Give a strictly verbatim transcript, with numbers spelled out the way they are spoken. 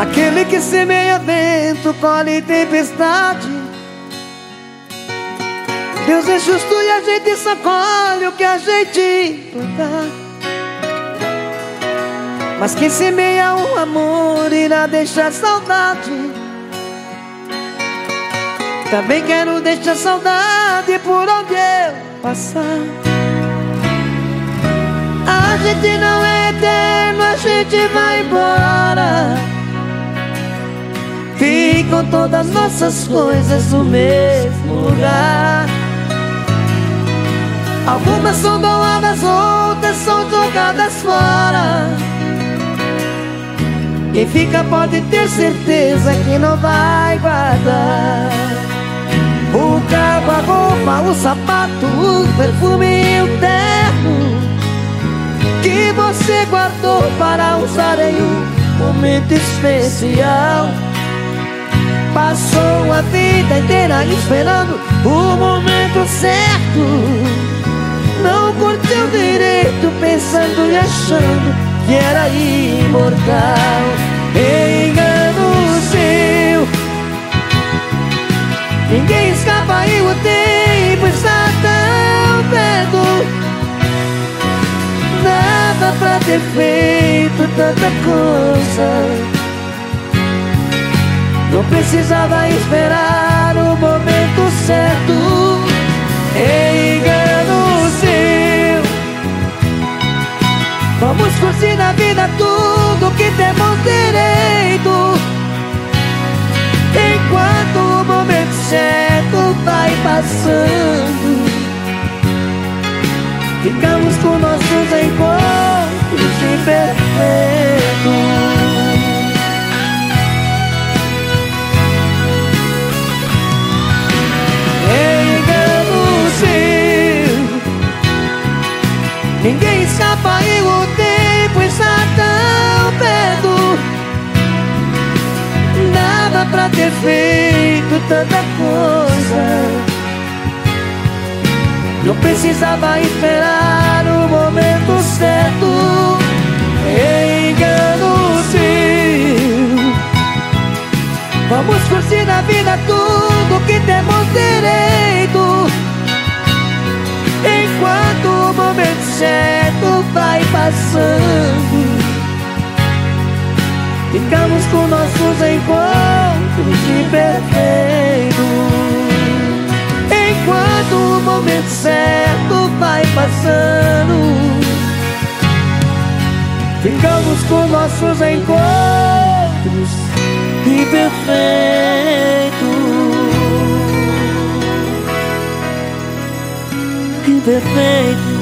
Aquele que semeia vento, colhe tempestade. Deus é justo e a gente só colhe o que a gente plantar. Mas quem semeia o amor irá deixar saudade. Também quero deixar saudade por onde eu passar. A gente não é eterno, a gente vai embora. Ficam todas nossas coisas no mesmo lugar. Algumas são doadas, outras são jogadas fora. Quem fica pode ter certeza que não vai guardar. O carro, a roupa, o sapato, o perfume e o terno que você guardou para usar em um momento especial. Passou a vida inteira esperando o momento certo. Não curtiu direito, pensando e achando que era imortal. Engano seu, ninguém escapa e o tempo está tão perto. Dava pra ter feito tanta coisa. Não precisava esperar o momento certo. Engano seu. Vamos curtir na vida tudo que temos direito, enquanto o momento certo vai passando. Ficamos com nossos encontros imperfeitos. Ninguém escapa e o tempo está tão perto. Dava pra ter feito tanta coisa. Não precisava esperar o momento certo. Engano seu. Vamos curtir na vida tudo que temos direito, enquanto o momento certo vai passando. Ficamos com nossos encontros imperfeitos, enquanto o momento certo vai passando. Ficamos com nossos encontros imperfeitos. Imperfeito.